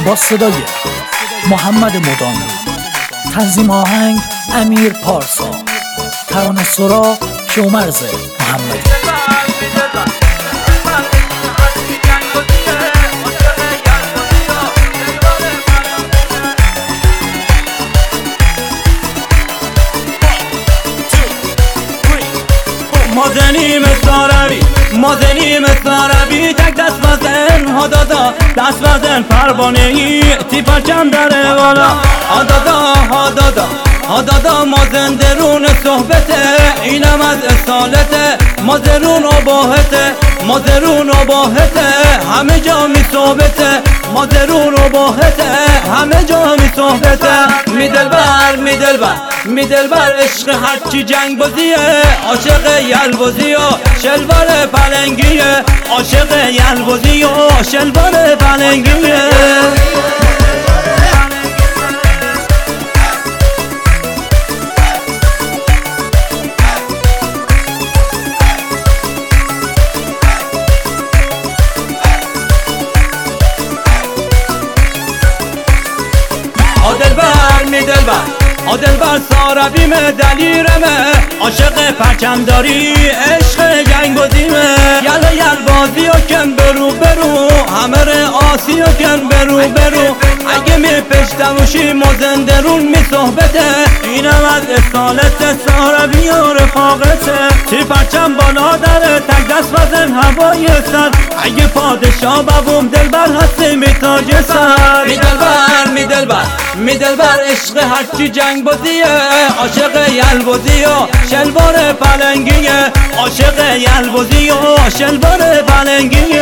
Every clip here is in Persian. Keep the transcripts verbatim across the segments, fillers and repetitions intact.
با صدای محمد مدام، تنظیم آهنگ امیر پارسا، ترانه سرا کیومرث محمدی. مازنی مثل عربی، مازنی مثل عربی، تک دست بزن هادادا، دست بزن پروانه ای تی پرچم داره بالا. هادادا هادادا هادادا مازن درون صحبته، اینم از اصالته، مازرون آباهته، مازرون آباهته، همه جا می صحبته، مازرون آباهته، همه جا می صحبته. می دلبر می دلبر می دلبر عشق هرچی جنگ بازیه، عاشق یلبازی و شلوار پلنگیه، عاشق یلبازی و شلوار پلنگیه. آدلبر می دلبر آدلبر ساربیمه دلیرمه، عاشق پرچمداری عشق جنگ بازیمه. یلا یل بازی و کن برو برو، همه آسی و کن برو برو. اگه می پشتموشی مازن درون می صحبته، اینم از اصالت ساربی و رفاقته. تی پرچم بالا داره تک دست بزن هوای سر، اگه پادشاه ببوم دلبر هستی می تاج سر. می دلبر می دلبر می دلبر عشق هرچی جنگ بازیه، عاشق یلبازی و شلوار پلنگیه، عاشق یلبازی و شلوار پلنگیه.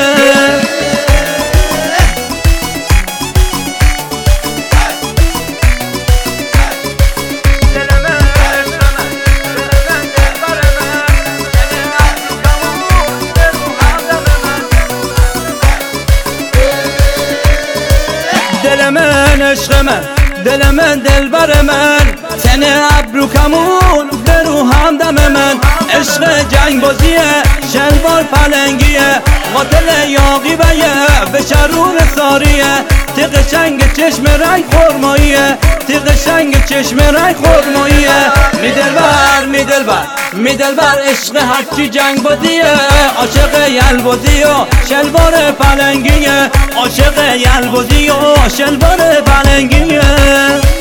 دل من عشق من، دل من دلبر من، تنه ابرو کمون برو همدم من. عشق جنگ بازیه، شلوار پلنگیه، قاتل یاقی بیه به شرور ساریه. تی قشنگ چشم رنگ خرماییه، تی قشنگ چشم رنگ خرماییه. می دلبر می دلبر می دلبر عشق هرچی جنگ بازیه، عاشق یلبازی و شلوار پلنگیه، عاشق یلبازی و شلوار پلنگیه.